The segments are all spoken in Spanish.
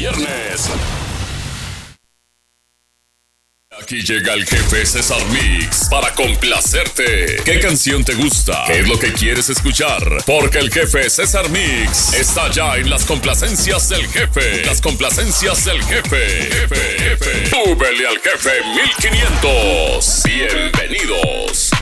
viernes. Aquí llega el jefe César Mix para complacerte. ¿Qué canción te gusta? ¿Qué es lo que quieres escuchar? Porque el jefe César Mix está ya en las complacencias del jefe. Las complacencias del jefe. Súbele al jefe 1500. Bienvenidos.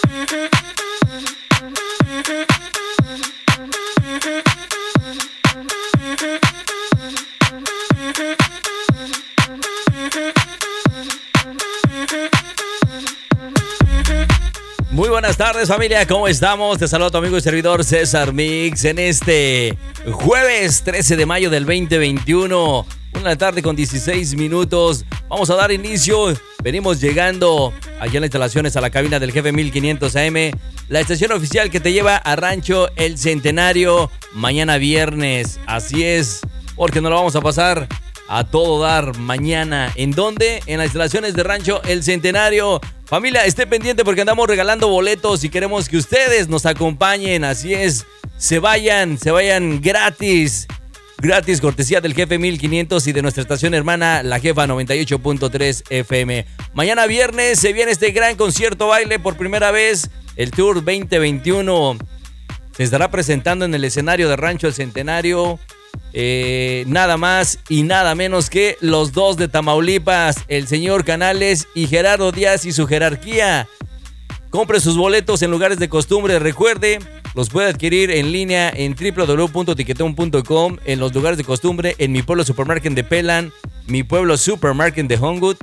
Muy buenas tardes, familia, ¿cómo estamos? Te saludo a tu amigo y servidor César Mix en este jueves 13 de mayo del 2021, 1 de la tarde con 16 minutos. Vamos a dar inicio, venimos llegando aquí en las instalaciones a la cabina del jefe 1500 AM, la estación oficial que te lleva a Rancho El Centenario mañana viernes. Así es, porque nos lo vamos a pasar a todo dar mañana. ¿En dónde? En las instalaciones de Rancho El Centenario. Familia, esté pendiente porque andamos regalando boletos y queremos que ustedes nos acompañen. Así es, se vayan gratis. Gratis, cortesía del jefe 1500 y de nuestra estación hermana, la jefa 98.3 FM. Mañana viernes se viene este gran concierto baile por primera vez. El Tour 2021 se estará presentando en el escenario de Rancho El Centenario. Nada más y nada menos que los dos de Tamaulipas, el señor Canales y Gerardo Díaz y su jerarquía. Compre sus boletos en lugares de costumbre. Recuerde, los puede adquirir en línea en www.tiquetón.com, en los lugares de costumbre, en Mi Pueblo Supermarket de Pelan, Mi Pueblo Supermarket de Hongut,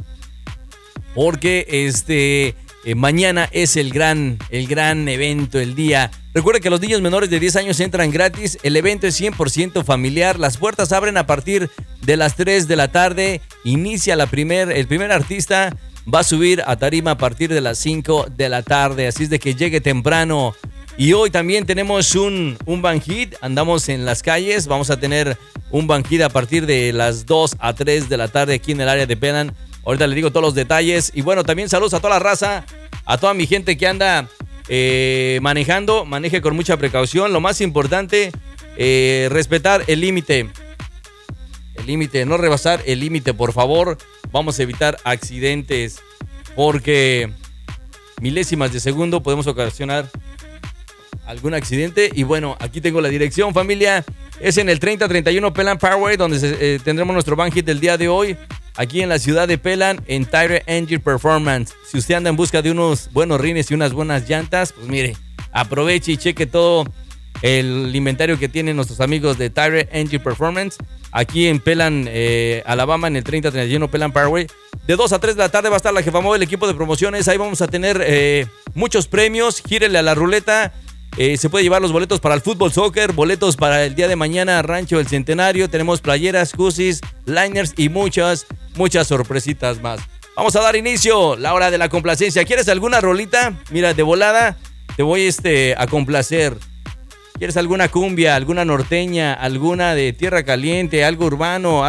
porque mañana es el gran evento, el día. Recuerda que los niños menores de 10 años entran gratis. El evento es 100% familiar. Las puertas abren a partir de las 3 de la tarde. Inicia el primer artista. Va a subir a tarima a partir de las 5 de la tarde. Así es de que llegue temprano. Y hoy también tenemos un Band Hit. Andamos en las calles. Vamos a tener un Band Hit a partir de las 2 a 3 de la tarde aquí en el área de Pelan. Ahorita les digo todos los detalles. Y bueno, también saludos a toda la raza, a toda mi gente que anda manejando. Maneje con mucha precaución. Lo más importante, respetar el límite. El límite, no rebasar el límite, por favor. Vamos a evitar accidentes porque milésimas de segundo podemos ocasionar algún accidente. Y bueno, aquí tengo la dirección, familia. Es en el 3031 Pelan Parkway, donde tendremos nuestro Band Hit del día de hoy. Aquí en la ciudad de Pelan, en Tire Engine Performance. Si usted anda en busca de unos buenos rines y unas buenas llantas, pues mire, aproveche y cheque todo el inventario que tienen nuestros amigos de Tire Engine Performance. Aquí en Pelan, Alabama, en el 3031 Pelan Parkway. De 2 a 3 de la tarde va a estar la jefa móvil, el equipo de promociones. Ahí vamos a tener muchos premios. Gírele a la ruleta. Se puede llevar los boletos para el fútbol, soccer, boletos para el día de mañana, Rancho El Centenario. Tenemos playeras, hoodies, liners y muchas sorpresitas más. Vamos a dar inicio, la hora de la complacencia. ¿Quieres alguna rolita? Mira, de volada te voy a complacer. ¿Quieres alguna cumbia, alguna norteña, alguna de tierra caliente, algo urbano,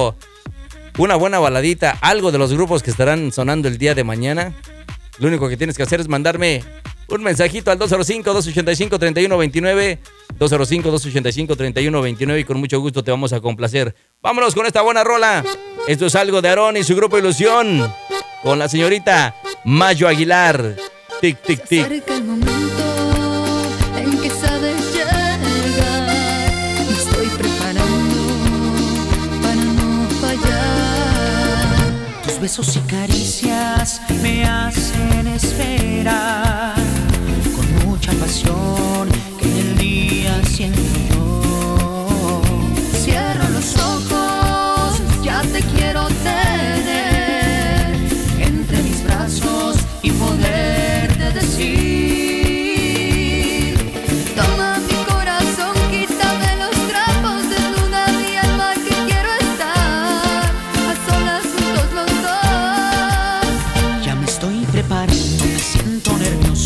una buena baladita, algo de los grupos que estarán sonando el día de mañana? Lo único que tienes que hacer es mandarme un mensajito al 205-285-3129, 205-285-3129 y con mucho gusto te vamos a complacer. Vámonos con esta buena rola. Esto es algo de Aarón y su grupo Ilusión con la señorita Mayo Aguilar. Tic, tic, tic. Se acerca el momento en que sabes llegar. Me estoy preparando para no fallar. Tus besos y caricias me hacen esperar con mucha pasión que en el día siento yo. Cierro los ojos, ya te quiero tener entre mis brazos y poderte decir: toma mi corazón, quítame los trapos, desnuda mi alma que quiero estar a solas juntos los dos. Ya me estoy preparando, me siento nervioso.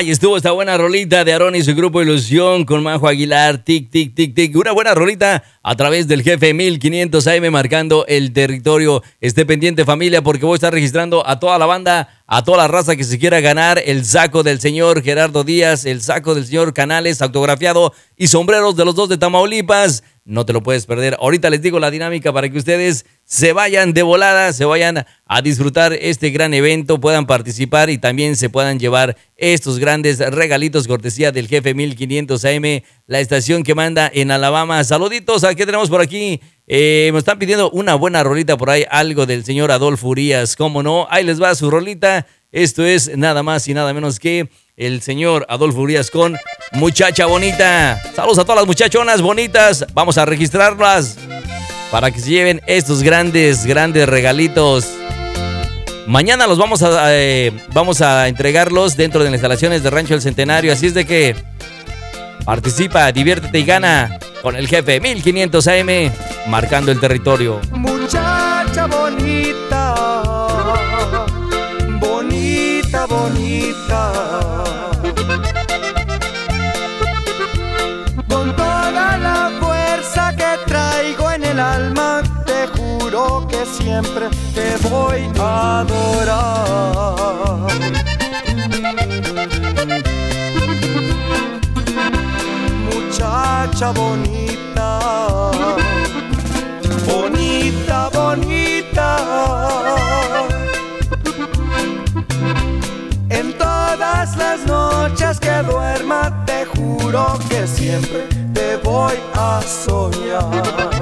Ahí estuvo esta buena rolita de Aarón y su grupo Ilusión con Majo Aguilar, tic, tic, tic, tic. Una buena rolita a través del Jefe 1500 AM marcando el territorio. Esté pendiente, familia, porque voy a estar registrando a toda la banda, a toda la raza que se quiera ganar el saco del señor Gerardo Díaz, el saco del señor Canales autografiado y sombreros de los dos de Tamaulipas. No te lo puedes perder. Ahorita les digo la dinámica para que ustedes se vayan de volada, se vayan a disfrutar este gran evento, puedan participar y también se puedan llevar estos grandes regalitos cortesía del Jefe 1500 AM, la estación que manda en Alabama. Saluditos, ¿a qué tenemos por aquí? Me están pidiendo una buena rolita por ahí, algo del señor Adolfo Urias, ¿cómo no? Ahí les va su rolita. Esto es nada más y nada menos que el señor Adolfo Urias con Muchacha Bonita. Saludos a todas las muchachonas bonitas. Vamos a registrarlas para que se lleven estos grandes regalitos. Mañana los vamos a entregarlos dentro de las instalaciones de Rancho del Centenario. Así es de que participa, diviértete y gana con el Jefe 1500 AM marcando el territorio. Muchacha bonita, bonita, bonita, con toda la fuerza que traigo en el alma, te juro que siempre te voy a adorar. Muchacha bonita, bonita, bonita, en todas las noches que duerma te juro que siempre te voy a soñar.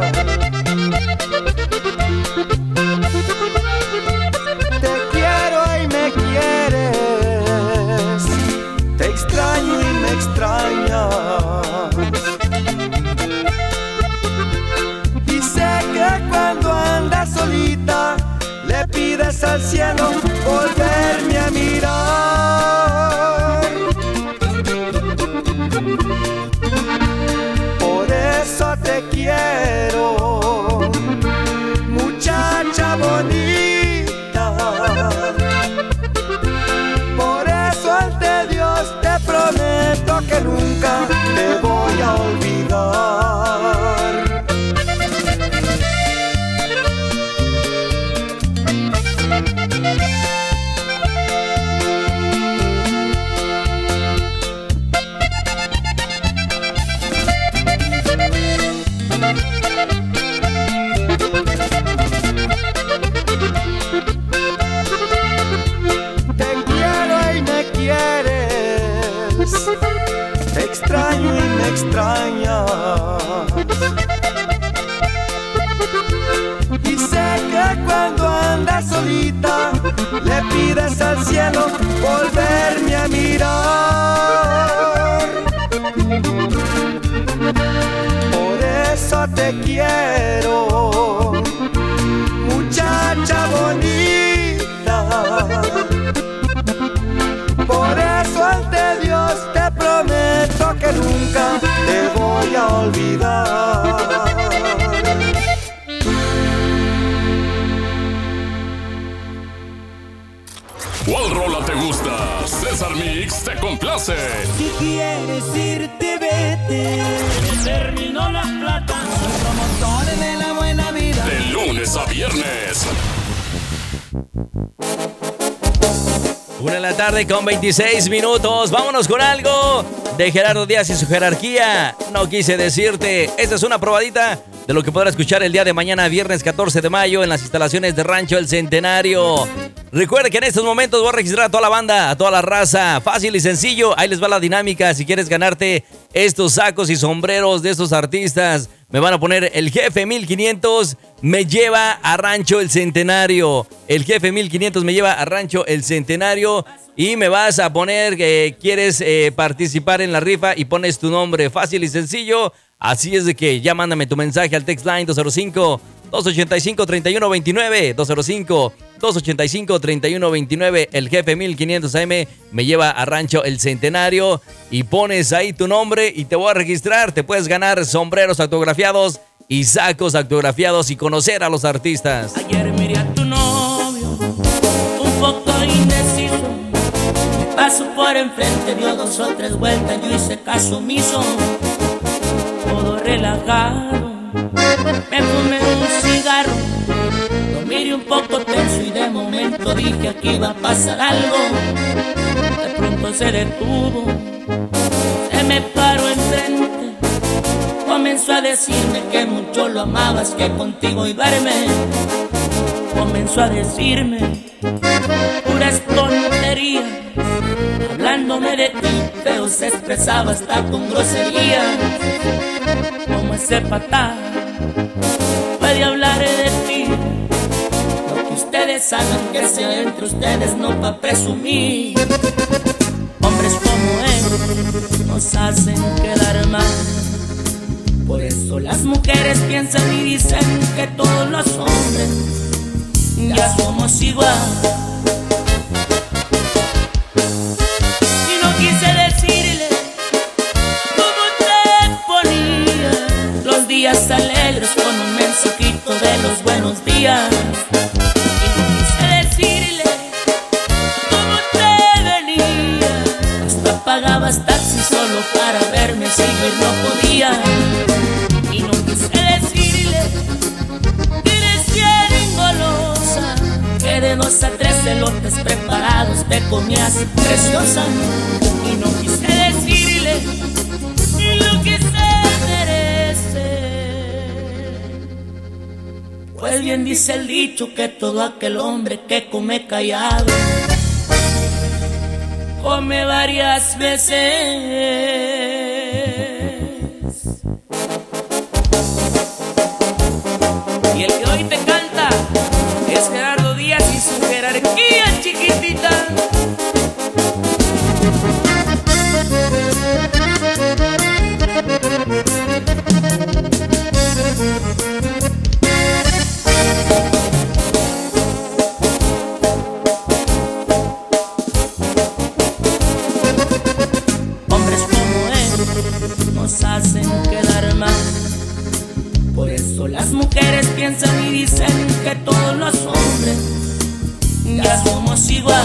Te quiero y me quieres, te extraño y me extrañas. Y sé que cuando andas solita le pides al cielo volverme a mirar. Por eso te quiero, muchacha bonita. Por eso ante Dios te prometo que nunca te voy a olvidar. Te extraño y me extrañas. Y sé que cuando andas solita le pides al cielo volverme a mirar. Por eso te quiero, muchacha bonita. Por eso ante Dios te prometo que nunca te voy a olvidar. ¿Cuál rola te gusta? César Mix te complace. Si quieres irte, vete. Terminó la plata. Los promotores de la buena vida. De lunes a viernes. 1:00 con 26 minutos. Vámonos con algo de Gerardo Díaz y su jerarquía. No quise decirte. Esta es una probadita de lo que podrá escuchar el día de mañana, viernes 14 de mayo, en las instalaciones de Rancho El Centenario. Recuerde que en estos momentos voy a registrar a toda la banda, a toda la raza. Fácil y sencillo. Ahí les va la dinámica. Si quieres ganarte estos sacos y sombreros de estos artistas, me van a poner el Jefe 1500 me lleva a Rancho El Centenario. El Jefe 1500 me lleva a Rancho El Centenario. Y me vas a poner que quieres participar en la rifa y pones tu nombre. Fácil y sencillo. Así es de que ya mándame tu mensaje al text line 205-285-3129. 205-285-3129. El Jefe 1500 AM me lleva a Rancho El Centenario. Y pones ahí tu nombre y te voy a registrar. Te puedes ganar sombreros autografiados y sacos autografiados y conocer a los artistas. Ayer miré a tu novio, un poco indeciso. Me paso por por enfrente dio 2 o 3 vueltas, yo hice caso omiso, todo relajado. Me fumé un cigarro, lo miré un poco tenso y de momento dije aquí va a pasar algo. De pronto se detuvo, se me paró enfrente, comenzó a decirme que mucho lo amabas, que contigo iba a irme. Comenzó a decirme puras tonterías, hablándome de ti, pero se expresaba hasta con grosería. Como ese patán puede hablar de ti, lo que ustedes hagan que sea entre ustedes, no pa' presumir. Hombres como él nos hacen quedar mal, por eso las mujeres piensan y dicen que todos los hombres ya somos igual. Y no quise decirle cómo te ponía los días alegres con un mensajito de los buenos días. Y no quise decirle cómo te venía, hasta pagabas taxi solo para verme, si yo no podía. Y no quise decirle que eres bien golosa, que de 2 a 3 elotes preparados te comías preciosa. Y no quise decirle lo que se merece, pues bien dice el dicho que todo aquel hombre que come callado come varias veces. Y el que hoy te canta es Gerardo Díaz y su jerarquía chiquitita. Hombres como él nos hacen quedar mal, por eso las mujeres piensan y dicen que todos los hombres ya somos igual.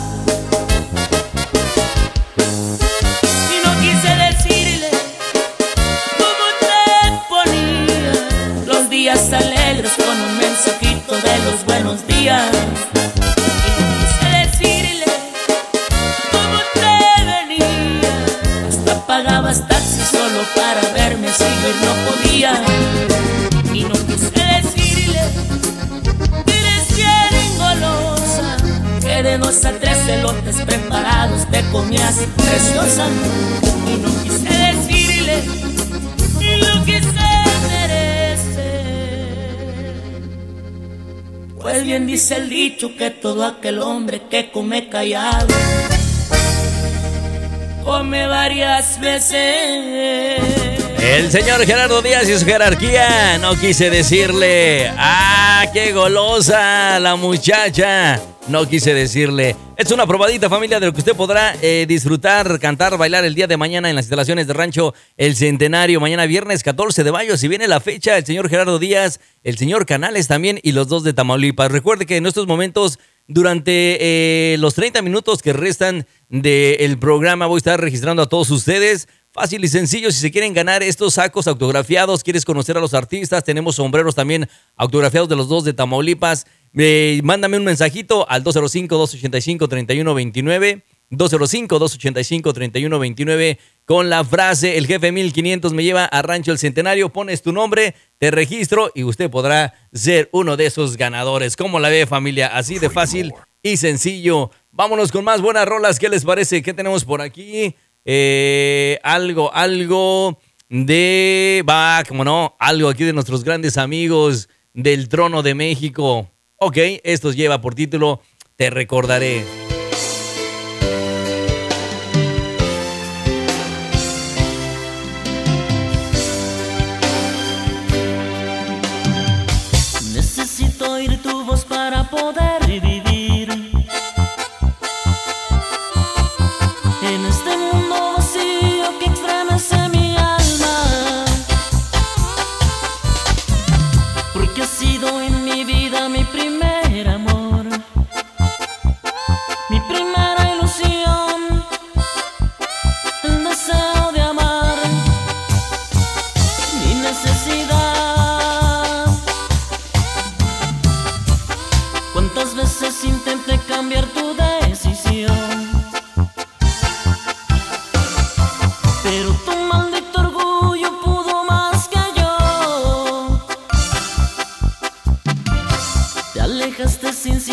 Y no quise decirle cómo te ponía los días alegres con un mensajito de los buenos días. Y no quise decirle cómo te venía, hasta pagabas taxi solo para verme, si yo no podía. Y no quise decirle que eres bien golosa, que de 2 a 3 elotes preparados te comías preciosa. Y no quise decirle lo que se merece, pues bien dice el dicho que todo aquel hombre que come callado come varias veces. El señor Gerardo Díaz y su jerarquía. No quise decirle, qué golosa la muchacha. No quise decirle. Es una probadita, familia, de lo que usted podrá disfrutar, cantar, bailar el día de mañana en las instalaciones de Rancho El Centenario. Mañana viernes 14 de mayo, si viene la fecha, el señor Gerardo Díaz, el señor Canales también y los 2 de Tamaulipas. Recuerde que en estos momentos, durante los 30 minutos que restan del programa, voy a estar registrando a todos ustedes. Fácil y sencillo, si se quieren ganar estos sacos autografiados, quieres conocer a los artistas, tenemos sombreros también autografiados de los 2 de Tamaulipas. Mándame un mensajito al 205-285-3129, 205-285-3129 con la frase el jefe 1500 me lleva a Rancho El Centenario. Pones tu nombre, te registro y usted podrá ser uno de esos ganadores. ¿Cómo la ve, familia? Así de fácil y sencillo. Vámonos con más buenas rolas. ¿Qué les parece? ¿Qué tenemos por aquí? Algo de... como no, algo aquí de nuestros grandes amigos del Trono de México. Ok, esto lleva por título Te Recordaré. Necesito oír tu voz para poder vivir en este mundo vacío que estremece mi alma, porque has sido en mi vida mi primer amor.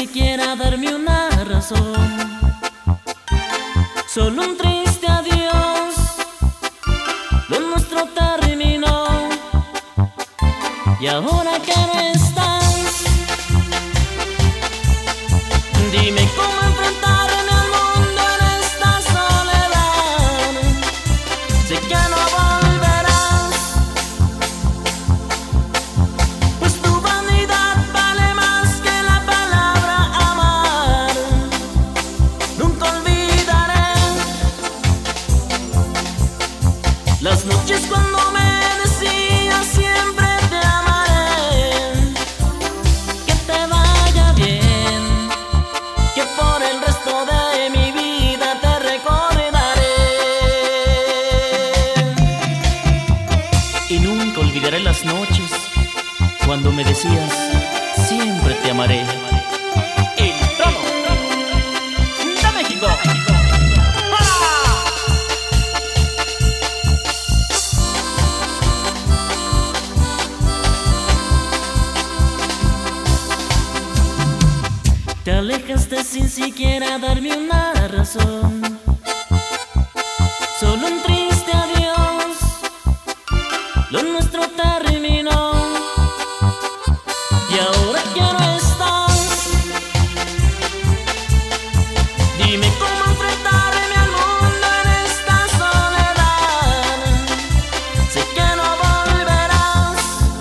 siquiera darme una razón. Solo un triste adiós, lo nuestro terminó. Y ahora que no estás, dime cómo enfrentarme al mundo en esta soledad. Sé que no volverás, pues tu vanidad vale más que la palabra amar. Nunca olvidaré las noches cuando me decías siempre te amaré. Que te vaya bien, que por el resto de mi vida te recordaré. Y nunca olvidaré las noches cuando me decías siempre te amaré. El trono de México. Te alejaste sin siquiera darme una razón. Solo un triste adiós, lo nuestro terminó. Y ahora que no estás, dime cómo enfrentarme al mundo en esta soledad. Sé que no volverás,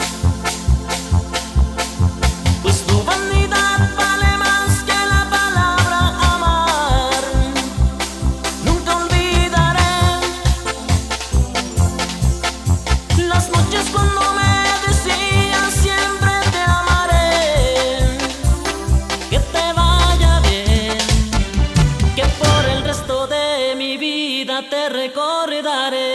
pues tu vanidad vale más que la palabra amar. Nunca olvidaré las noches cuando me decías siempre te amaré. Que te vaya bien, que por el resto de mi vida te recordaré.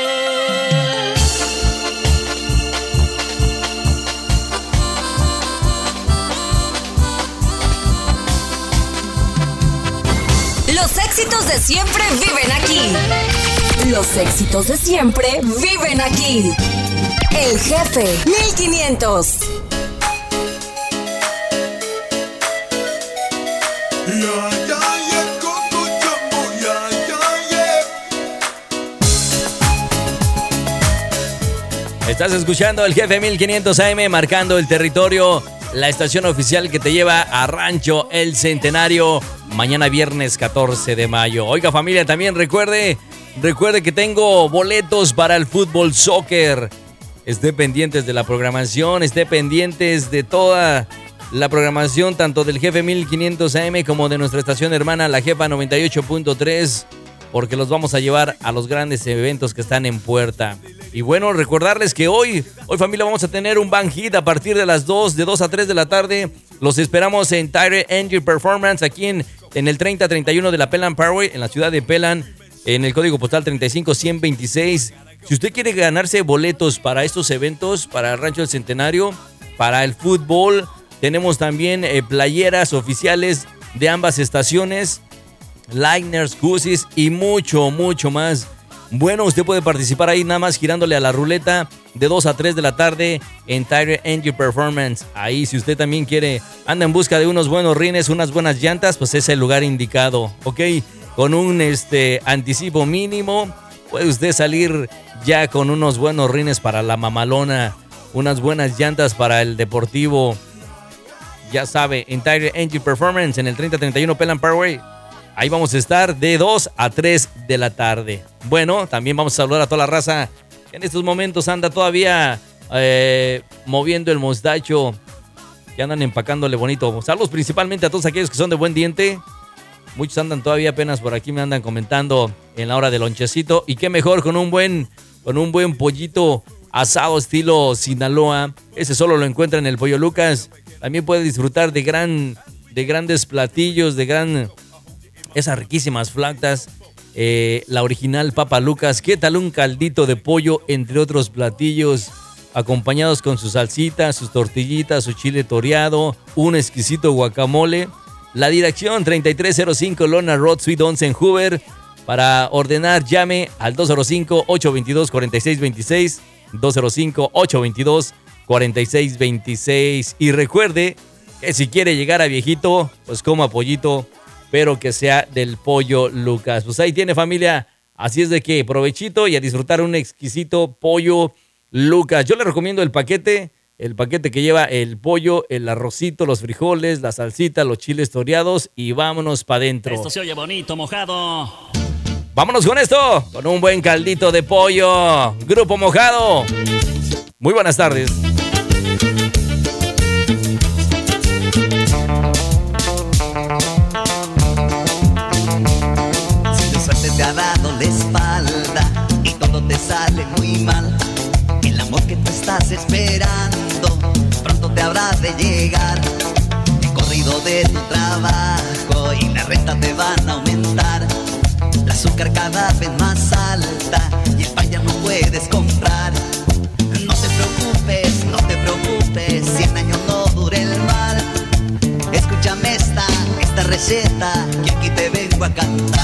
Los éxitos de siempre viven aquí. Los éxitos de siempre viven aquí. El Jefe 1500. Estás escuchando el Jefe 1500 AM, marcando el territorio, la estación oficial que te lleva a Rancho El Centenario, mañana viernes 14 de mayo. Oiga, familia, también recuerde que tengo boletos para el fútbol soccer. Esté pendientes de la programación, esté pendientes de toda la programación, tanto del Jefe 1500 AM como de nuestra estación hermana, la Jefa 98.3, porque los vamos a llevar a los grandes eventos que están en puerta. Y bueno, recordarles que hoy familia, vamos a tener un Bang Hit a partir de las 2, de 2 a 3 de la tarde. Los esperamos en Tire Engine Performance, aquí en el 3031 de la Pelan Parkway, en la ciudad de Pelan, en el código postal 35126. Si usted quiere ganarse boletos para estos eventos, para el Rancho del Centenario, para el fútbol, tenemos también playeras oficiales de ambas estaciones, liners, goodies y mucho, mucho más. Bueno, usted puede participar ahí nada más girándole a la ruleta de 2 a 3 de la tarde en Tire Engine Performance. Ahí, si usted también anda en busca de unos buenos rines, unas buenas llantas, pues es el lugar indicado, ¿ok? Con un anticipo mínimo, puede usted salir ya con unos buenos rines para la mamalona, unas buenas llantas para el deportivo. Ya sabe, en Tire Engine Performance, en el 3031 Pelan Parkway. Ahí vamos a estar de 2 a 3 de la tarde. Bueno, también vamos a saludar a toda la raza que en estos momentos anda todavía moviendo el mostacho, que andan empacándole bonito. Saludos principalmente a todos aquellos que son de buen diente. Muchos andan todavía apenas por aquí, me andan comentando en la hora del lonchecito. Y qué mejor con un buen pollito asado estilo Sinaloa. Ese solo lo encuentra en el Pollo Lucas. También puede disfrutar de grandes platillos, esas riquísimas flautas, la original Papa Lucas. ¿Qué tal un caldito de pollo, entre otros platillos, acompañados con su salsita, sus tortillitas, su chile toreado, un exquisito guacamole? La dirección 3305 Lona Road, Suite 11 en Hoover. Para ordenar, llame al 205-822-4626, 205-822-4626. Y recuerde que si quiere llegar a viejito, pues coma pollito, pero que sea del Pollo Lucas. Pues ahí tiene, familia. Así es de que provechito y a disfrutar un exquisito Pollo Lucas. Yo le recomiendo el paquete que lleva el pollo, el arrocito, los frijoles, la salsita, los chiles toreados y vámonos para adentro. Esto se oye bonito, mojado. Vámonos con esto, con un buen caldito de pollo. Grupo Mojado. Muy buenas tardes. Te ha dado la espalda y todo te sale muy mal. El amor que tú estás esperando pronto te habrá de llegar. El corrido de tu trabajo y la renta te van a aumentar. El azúcar cada vez más alta y el pan ya no puedes comprar. No te preocupes, 100 años no dure el mal. Escúchame esta receta que aquí te vengo a cantar.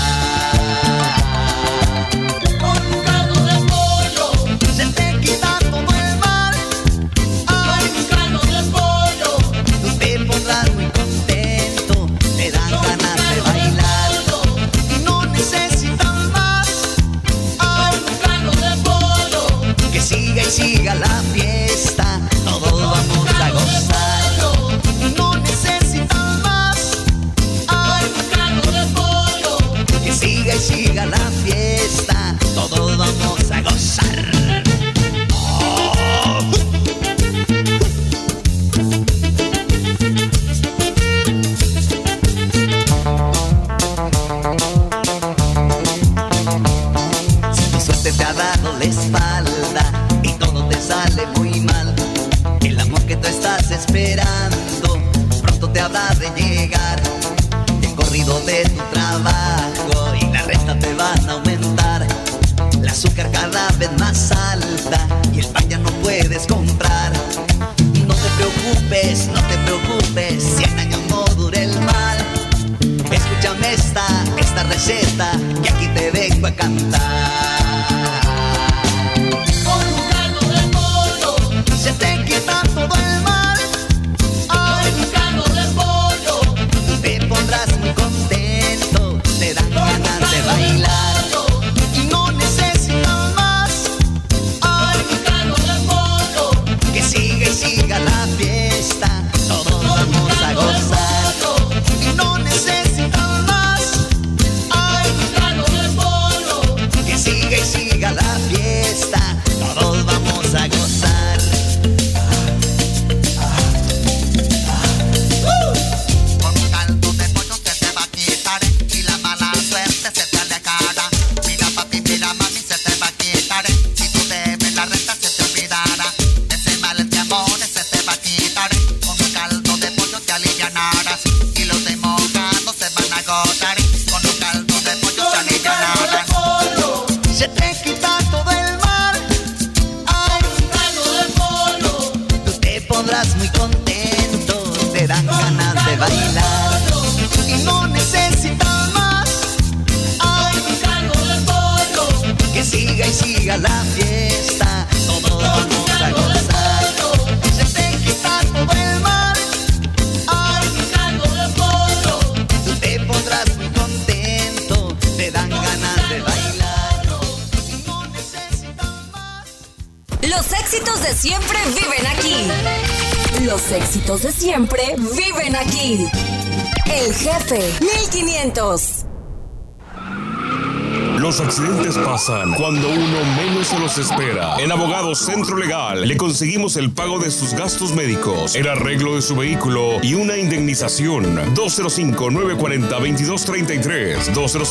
Siga la fiesta, todos vamos a gozar. No necesitan más. Hay un caldo de pollo. Que siga y siga la fiesta, todos vamos a gozar. Oh. Si tu suerte te ha dado la espalda, sale muy mal. El amor que tú estás esperando pronto te habrá de llegar. El corrido de tu trabajo y la renta te van a aumentar. El azúcar cada vez más alta y el pan ya no puedes comprar. No te preocupes, 100 años no dure el mal. Escúchame esta receta que aquí te vengo a cantar. Se te quita todo el mal. Hay un caldo de pollo. Te pondrás muy contento. Te dan ganas de bailar. Y no necesitas más. Hay un caldo de pollo. Que siga y siga la fiesta. Todos vamos a gozar. Y no necesitas más. Hay un caldo de pollo. Que siga y siga la fiesta. Todos vamos a gozar. Se te quita todo el mal. Hay un caldo de pollo. Tú te pondrás muy contento. Te dan ganas de bailar. Y no necesitas más. Hay un caldo de pollo. Que siga y siga la fiesta. Todos vamos a gozar. Se te quita todo el mal. Hay un caldo de pollo. Tú te pondrás muy contento. Te dan ganas de bailar. Los éxitos de siempre viven aquí. Los éxitos de siempre viven aquí. El Jefe 1500. Los accidentes pasan cuando uno menos se los espera. En Abogados Centro Legal le conseguimos el pago de sus gastos médicos, el arreglo de su vehículo y una indemnización. 205-940-2233.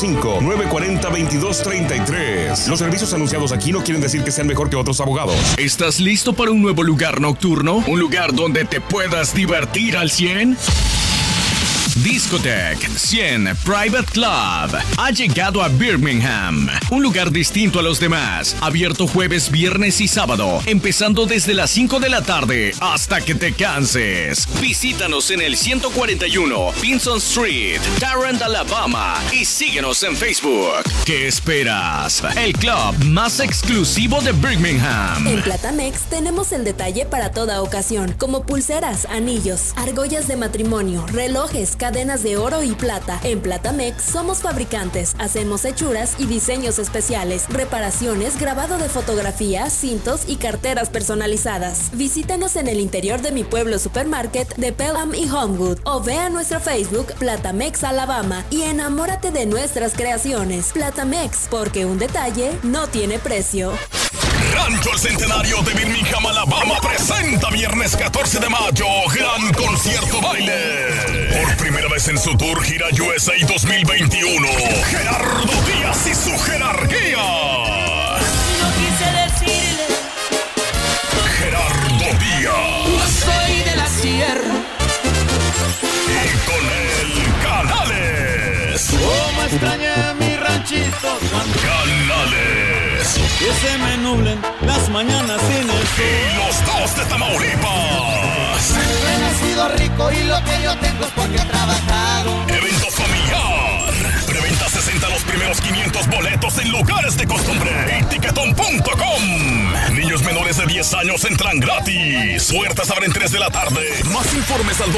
205-940-2233. Los servicios anunciados aquí no quieren decir que sean mejor que otros abogados. ¿Estás listo para un nuevo lugar nocturno? ¿Un lugar donde te puedas divertir al 100? Discotech 100 Private Club ha llegado a Birmingham, un lugar distinto a los demás, abierto jueves, viernes y sábado, empezando desde las 5 de la tarde hasta que te canses. Visítanos en el 141 Pinson Street, Tarrant, Alabama y síguenos en Facebook. ¿Qué esperas? El club más exclusivo de Birmingham. En Platamex tenemos el detalle para toda ocasión, como pulseras, anillos, argollas de matrimonio, relojes, cadenas de oro y plata. En Platamex somos fabricantes, hacemos hechuras y diseños especiales, reparaciones, grabado de fotografía, cintos y carteras personalizadas. Visítanos en el interior de mi pueblo supermarket de Pelham y Homewood o ve a nuestro Facebook Platamex Alabama y enamórate de nuestras creaciones. Platamex, porque un detalle no tiene precio. Rancho El Centenario de Birmingham, Alabama presenta viernes 14 de mayo gran concierto baile. Por primera vez en su tour Gira USA 2021, Gerardo Díaz y su jerarquía. No quise decirle, Gerardo Díaz. soy de la sierra. Y con él, Canales. Cómo extrañé mi ranchito cuando Canales. que se me nublen las mañanas sin el sol. Y los dos de Tamaulipas. He nacido rico y lo que yo tengo es porque he trabajado. Evento familiar. Preventa 60 los primeros 500 boletos en lugares de costumbre. Y Ticketon.com. Niños menores de 10 años entran gratis. Puertas abren 3 de la tarde. Más informes al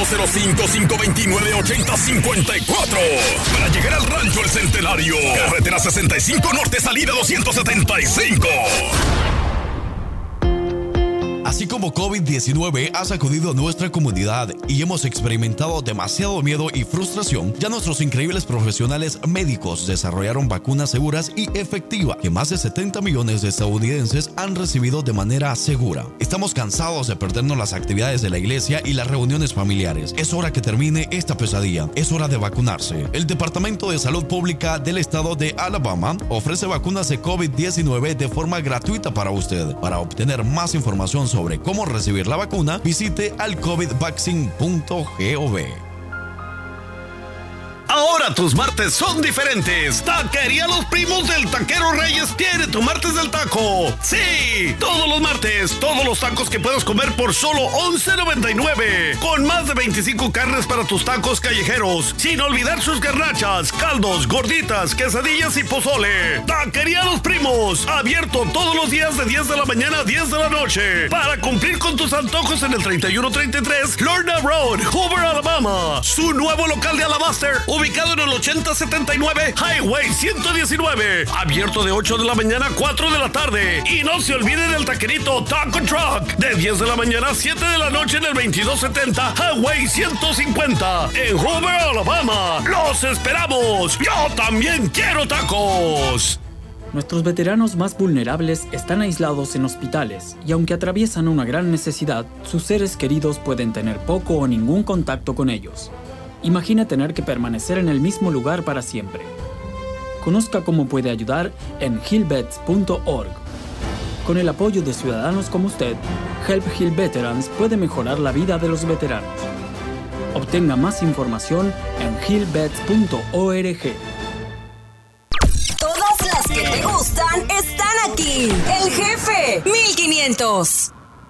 205-529-8054. Para llegar al Rancho El Centenario. Carretera 65 Norte, salida 275. Así como COVID-19 ha sacudido a nuestra comunidad y hemos experimentado demasiado miedo y frustración, ya nuestros increíbles profesionales médicos desarrollaron vacunas seguras y efectivas que más de 70 millones de estadounidenses han recibido de manera segura. Estamos cansados de perdernos las actividades de la iglesia y las reuniones familiares. Es hora que termine esta pesadilla. Es hora de vacunarse. El Departamento de Salud Pública del Estado de Alabama ofrece vacunas de COVID-19 de forma gratuita para usted. Para obtener más información sobre cómo recibir la vacuna, visite alcovidvaccine.gov. Ahora tus martes son diferentes. Taquería Los Primos del Taquero Reyes tiene tu martes del taco. Sí, todos los martes, todos los tacos que puedas comer por solo $11.99. Con más de 25 carnes para tus tacos callejeros. Sin olvidar sus garnachas, caldos, gorditas, quesadillas y pozole. Taquería Los Primos, abierto todos los días de 10 de la mañana a 10 de la noche. Para cumplir con tus antojos en el 3133 Lorna Road, Hoover, Alabama. Su nuevo local de Alabaster, ubicado en el 8079 Highway 119. Abierto de 8 de la mañana a 4 de la tarde. Y no se olviden del taquerito Taco Truck. De 10 de la mañana a 7 de la noche en el 2270 Highway 150. En Hoover, Alabama. ¡Los esperamos! ¡Yo también quiero tacos! Nuestros veteranos más vulnerables están aislados en hospitales y aunque atraviesan una gran necesidad, sus seres queridos pueden tener poco o ningún contacto con ellos. Imagina tener que permanecer en el mismo lugar para siempre. Conozca cómo puede ayudar en healvets.org. Con el apoyo de ciudadanos como usted, Help Heal Veterans puede mejorar la vida de los veteranos. Obtenga más información en healvets.org. Todas las que te gustan están aquí. El Jefe 1500.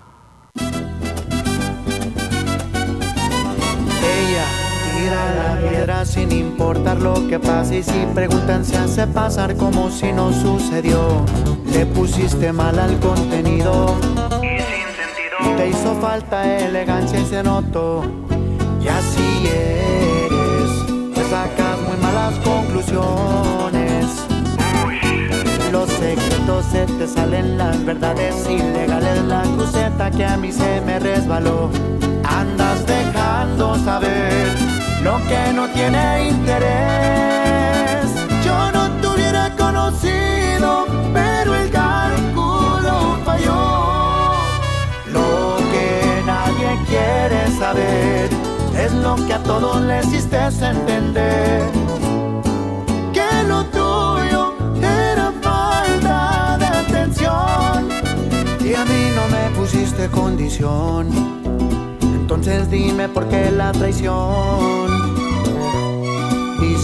Ella tira la piedra sin importar lo que pase y si preguntan se hace pasar como si no sucedió. Le pusiste mal al contenido y sin sentido. Te hizo falta elegancia y se notó. Y así eres, te sacas muy malas conclusiones. Los secretos se te salen, las verdades ilegales, la cruceta que a mí se me resbaló. Andas dejando saber lo que no tiene interés. Yo no te hubiera conocido, pero el cálculo falló. Lo que nadie quiere saber es lo que a todos les hiciste entender. Que lo tuyo era falta de atención y a mí no me pusiste condición. Entonces dime por qué la traición.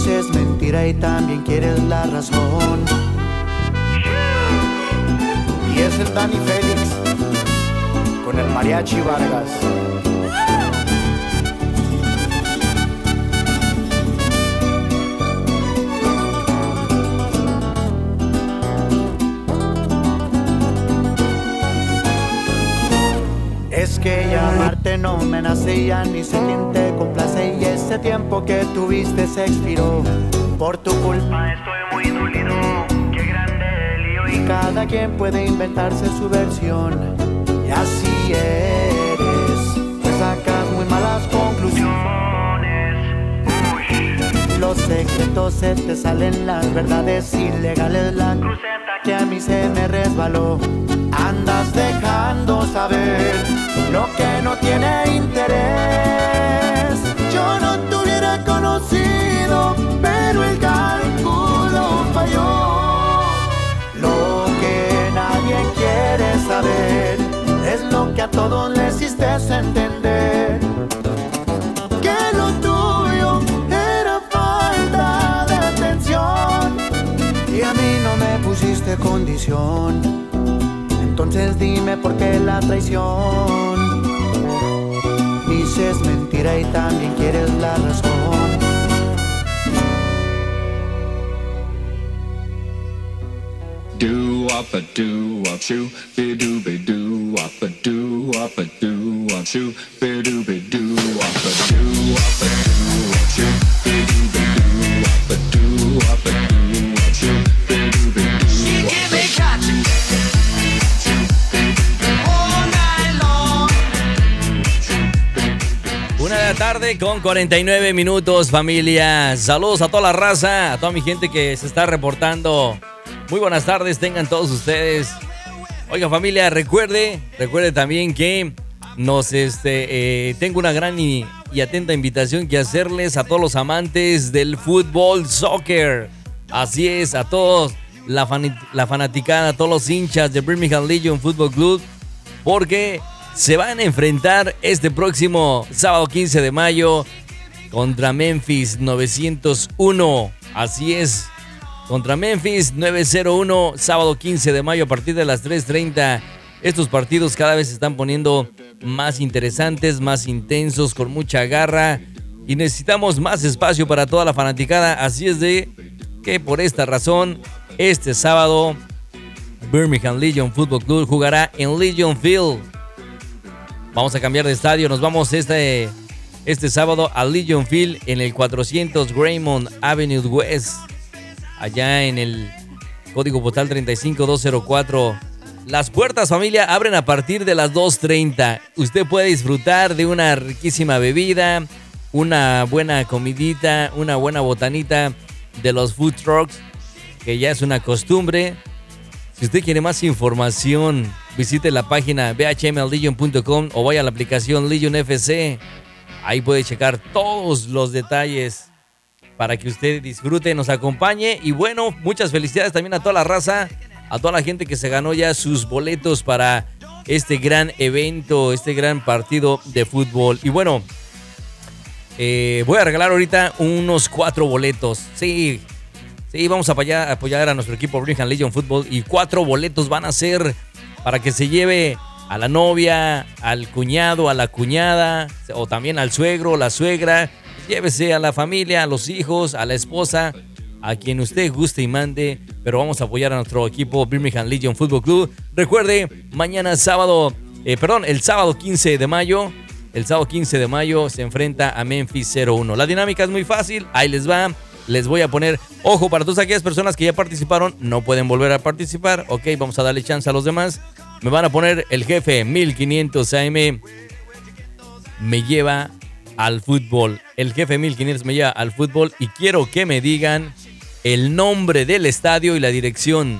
Dices mentira y también quieres la razón. Y es el Dani Félix con el Mariachi Vargas. Es que llamarte no me nace, ya ni sé quién te complace. Y ese tiempo que tuviste se expiró. Por tu culpa estoy muy dolido. Qué grande lío. Y cada quien puede inventarse su versión. Y así eres, pues sacas muy malas conclusiones. Los secretos se te salen, las verdades ilegales. La cruceta que a mí se me resbaló. Andas dejando saber lo que no tiene interés. Yo no te hubiera conocido, pero el cálculo falló. Lo que nadie quiere saber es lo que a todos les hiciste entender. Que lo tuyo era falta de atención y a mí no me pusiste condición. Entonces dime por qué la traición. Dices mentira y también quieres la razón. Do up a do up shoe, be do be do up a do up a do up shoe, be do be do up a do up a do up shoe, be do be do up a do up a do up shoe, be do be do. She give me catch. 1 de la tarde con 49 minutos, familia. Saludos a toda la raza, a toda mi gente que se está reportando. Muy buenas tardes, tengan todos ustedes. Oiga, familia, recuerde también que tengo una gran y atenta invitación que hacerles a todos los amantes del fútbol, soccer. Así es, a todos, la fanaticada, a todos los hinchas de Birmingham Legion Football Club, porque se van a enfrentar este próximo sábado 15 de mayo contra Memphis 901. Así es, contra Memphis 901, sábado 15 de mayo a partir de las 3:30. Estos partidos cada vez se están poniendo más interesantes, más intensos, con mucha garra. Y necesitamos más espacio para toda la fanaticada. Así es de que por esta razón, este sábado, Birmingham Legion Football Club jugará en Legion Field. Vamos a cambiar de estadio. Nos vamos este sábado a Legion Field en el 400 Graymont Avenue West. Allá en el código postal 35204. Las puertas, familia, abren a partir de las 2:30. Usted puede disfrutar de una riquísima bebida, una buena comidita, una buena botanita de los food trucks, que ya es una costumbre. Si usted quiere más información, visite la página bhmlegion.com o vaya a la aplicación Legion FC. Ahí puede checar todos los detalles para que usted disfrute, nos acompañe. Y bueno, muchas felicidades también a toda la raza, a toda la gente que se ganó ya sus boletos para este gran evento, este gran partido de fútbol. Y bueno, voy a regalar ahorita unos 4 boletos. Sí, vamos a apoyar a nuestro equipo Birmingham Legion Football, y 4 boletos van a ser para que se lleve a la novia, al cuñado, a la cuñada, o también al suegro, la suegra. Llévese a la familia, a los hijos, a la esposa, a quien usted guste y mande, pero vamos a apoyar a nuestro equipo Birmingham Legion Football Club. Recuerde, el sábado 15 de mayo, se enfrenta a Memphis 01. La dinámica es muy fácil, ahí les va. Les voy a poner, ojo, para todas aquellas personas que ya participaron, no pueden volver a participar. Ok, vamos a darle chance a los demás. Me van a poner el jefe 1500 AM me lleva al fútbol. El jefe 1500 me lleva al fútbol, y quiero que me digan el nombre del estadio y la dirección.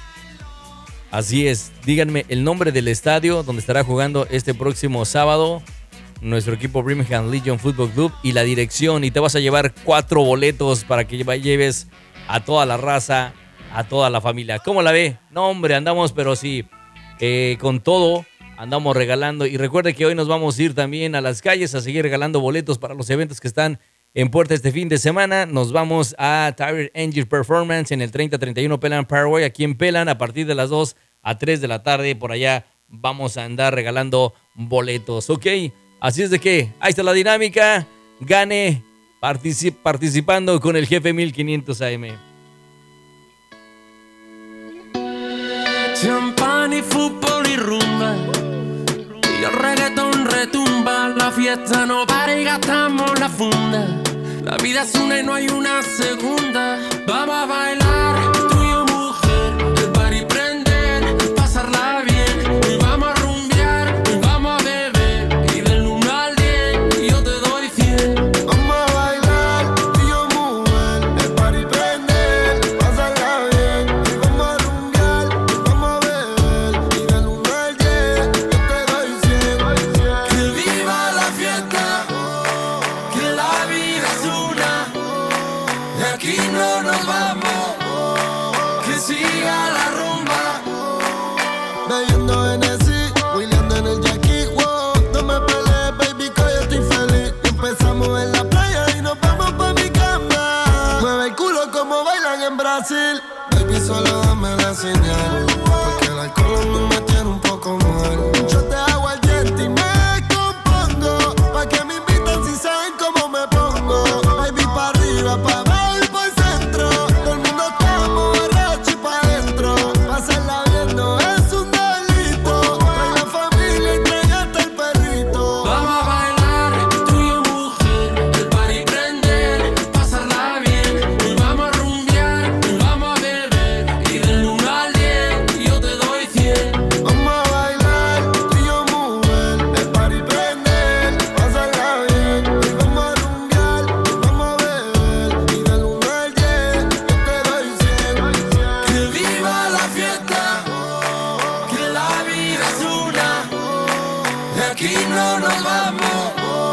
Así es, díganme el nombre del estadio donde estará jugando este próximo sábado nuestro equipo Birmingham Legion Football Club y la dirección, y te vas a llevar 4 boletos para que lleves a toda la raza, a toda la familia. ¿Cómo la ve? No, hombre, andamos, pero sí, con todo, andamos regalando. Y recuerde que hoy nos vamos a ir también a las calles a seguir regalando boletos para los eventos que están en puerta este fin de semana. Nos vamos a Tyrant Engine Performance en el 3031 Pelan Parkway, aquí en Pelan, a partir de las 2 a 3 de la tarde. Por allá vamos a andar regalando boletos, ¿ok? Así es de que ahí está la dinámica. Gane participando con el Jefe 1500 AM. Champán y fútbol y rumba, y el reggaetón retumba. La fiesta no para y gastamos la funda. La vida es una y no hay una segunda. Vamos a bailar, tú y yo mujer, el party prender, pasarla bien. Y vamos a rumbear, y vamos a beber, y del 1 al 10 yo te doy 100. Vamos a bailar, tú y yo mujer, el party prender, pasarla bien. Y vamos a rumbear, y vamos a beber, y del 1 al 10 yo te doy 100. Que viva la fiesta, que la vida es una, de aquí no nos vamos, que siga la rumba. Bebiendo Hennessy, huileando en el Jackie, wow. No me pelees, baby, que yo estoy feliz. Empezamos en la playa y nos vamos pa' mi cama. Mueve el culo como bailan en Brasil. Baby, solo dame la señal, porque el alcohol a mí me tiene un poco mal. Yo te hago el diente y me compongo, pa' que me inviten si saben cómo me pongo. Baby, pa' arriba, pa' abajo y pa' el centro. Todo el mundo estamos borracho y pa' adentro. Pasarla bien no es un delito. Trae la familia y trae hasta el perrito. Vamos a bailar, tú y yo mujer, el party prender, pasarla bien. Y vamos a rumbear, y vamos a beber, y del 1 al 10 yo te doy 100. Vamos a bailar, tú y yo mujer, el party prender, pasarla bien. Y vamos a rumbear, y vamos a beber, y del 1 al 10 yo te doy 100. Que viva la fiesta, que la vida es una, de aquí no nos vamos,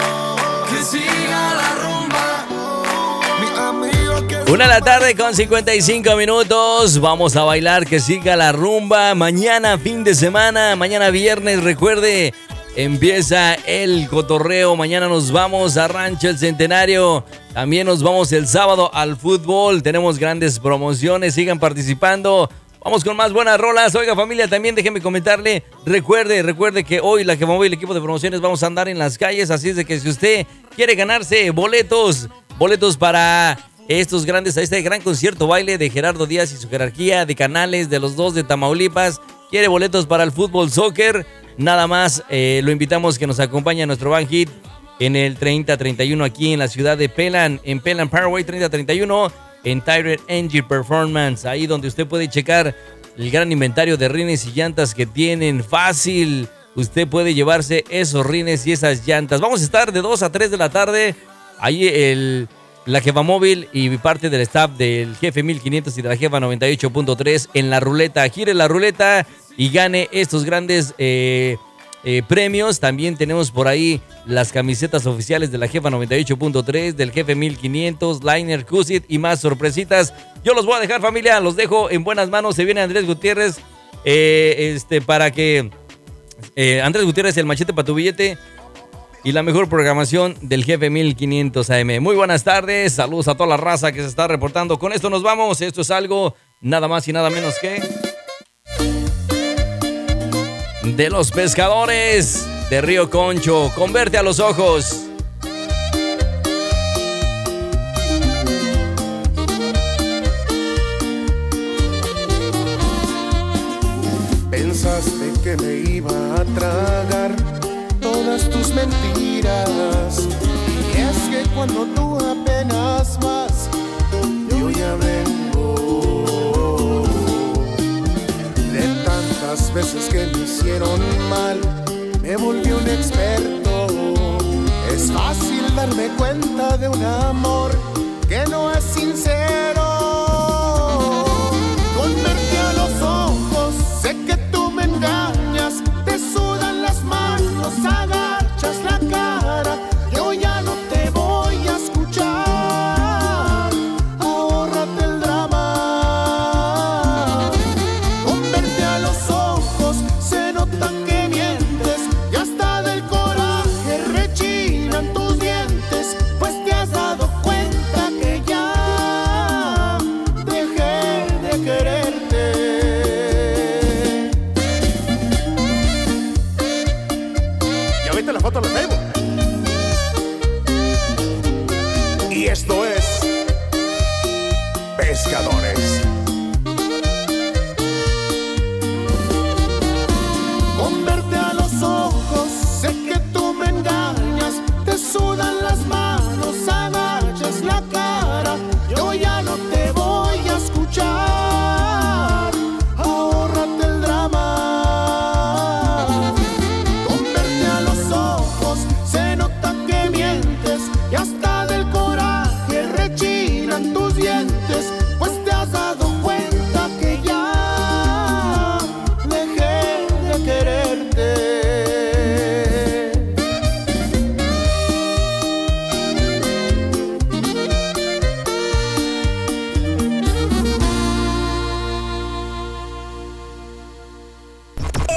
que siga la rumba. Mi amigo que 1 de la tarde con 55 minutos. Vamos a bailar, que siga la rumba. Mañana fin de semana, mañana viernes, recuerde, empieza el cotorreo. Mañana nos vamos a Rancho El Centenario. También nos vamos el sábado al fútbol. Tenemos grandes promociones, sigan participando. Vamos con más buenas rolas. Oiga, familia, también déjenme comentarle. Recuerde que hoy la Jefamóvil, el equipo de promociones, vamos a andar en las calles. Así es de que si usted quiere ganarse boletos para estos grandes, a este gran concierto baile de Gerardo Díaz y su jerarquía, de Canales, de los dos de Tamaulipas, quiere boletos para el fútbol soccer, nada más lo invitamos que nos acompañe a nuestro Van Hit en el 3031 aquí en la ciudad de Pelan, en Pelan Parkway 3031, en Tyrant Engine Performance, ahí donde usted puede checar el gran inventario de rines y llantas que tienen. Fácil, usted puede llevarse esos rines y esas llantas. Vamos a estar de 2 a 3 de la tarde ahí la Jefamóvil y parte del staff del Jefe 1500 y de la Jefa 98.3 en la ruleta. Gire la ruleta y gane estos grandes premios. También tenemos por ahí las camisetas oficiales de la Jefa 98.3, del Jefe 1500, Liner, Cusit y más sorpresitas. Yo los voy a dejar, familia, los dejo en buenas manos. Se viene Andrés Gutiérrez para que Andrés Gutiérrez, el machete para tu billete y la mejor programación del Jefe 1500 AM. Muy buenas tardes, saludos a toda la raza que se está reportando. Con esto nos vamos. Esto es algo nada más y nada menos que de Los Pescadores de Río Concho, Con Verte a los Ojos. pensaste que me iba a tragar todas tus mentiras. Y es que cuando tú apenas vas, yo ya vengo. De tantas veces que me hicieron mal, me volví un experto. Es fácil darme cuenta de un amor que no es sincero. Con verte a los ojos, sé que tú me engañas. Te sudan las manos, agachas la cara. Yo ya no te voy a escuchar. Ahórrate el drama. Con verte a los ojos, se nota que mientes. Y hasta del coraje rechinan tus dientes, pues te has dado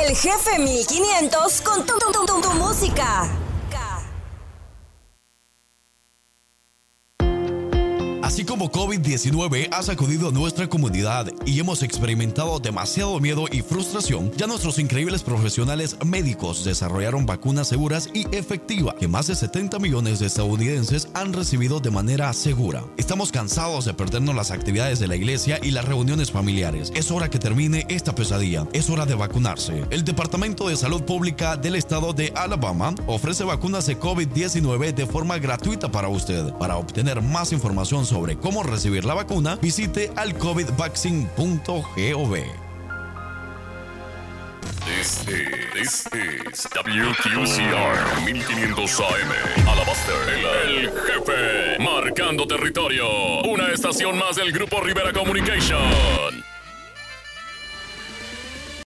El Jefe 1500 con tu música. Así como COVID-19 ha sacudido a nuestra comunidad y hemos experimentado demasiado miedo y frustración, ya nuestros increíbles profesionales médicos desarrollaron vacunas seguras y efectivas que más de 70 millones de estadounidenses han recibido de manera segura. Estamos cansados de perdernos las actividades de la iglesia y las reuniones familiares. Es hora que termine esta pesadilla. Es hora de vacunarse. El Departamento de Salud Pública del estado de Alabama ofrece vacunas de COVID-19 de forma gratuita para usted. Para obtener más información sobre cómo recibir la vacuna, visite alcovidvaccine.gov. This is WQCR 1500 AM. Alabaster, el jefe. Marcando territorio. Una estación más del Grupo Rivera Communication.